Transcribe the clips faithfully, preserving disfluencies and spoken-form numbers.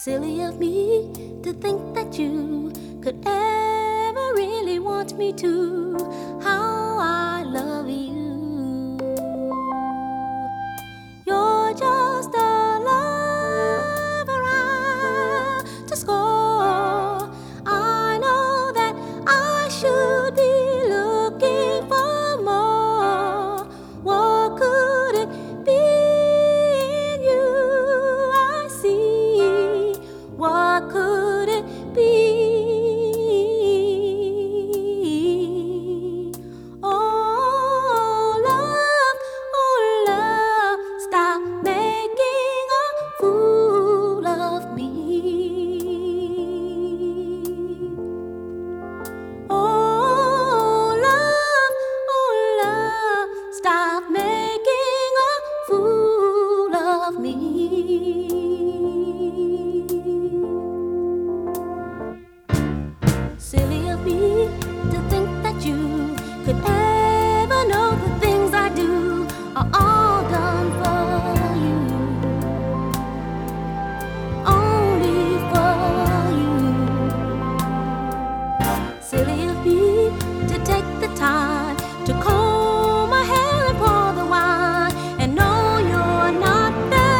Silly of me to think that you could ever really want me to. How I love you. You're just a lover I to score. I know that I should be looking for more. What could it be in you I see? What could it be? Oh, love, oh, love, stop making a fool of me. Oh, love, oh, love, stop making a fool of me. Silly of me to think that you could ever know the things I do are all done for you, only for you. Silly of me to take the time to comb my hair and pour the wine and know you're not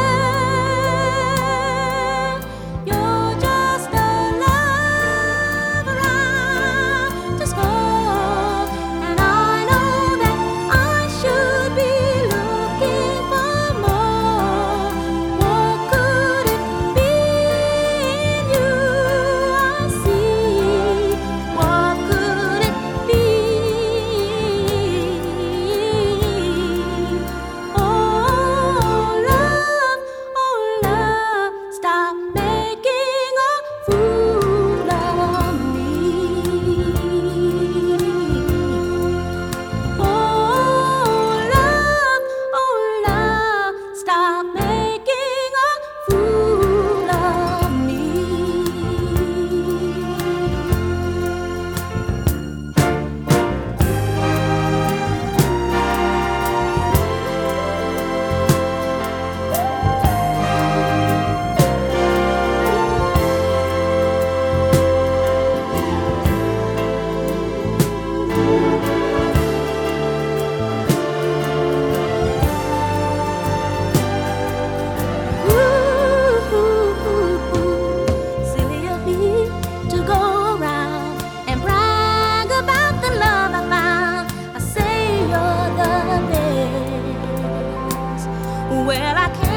there. You're just a lover I to score, and I know that I should be looking for more. What could it be in you I see? What could it be? Oh, love, oh, love, stop making a fool of me. Oh, love, oh, love, stop making a fool of me. Silly of me to go around and brag about the love I found. I say you're the best. Well, I can't.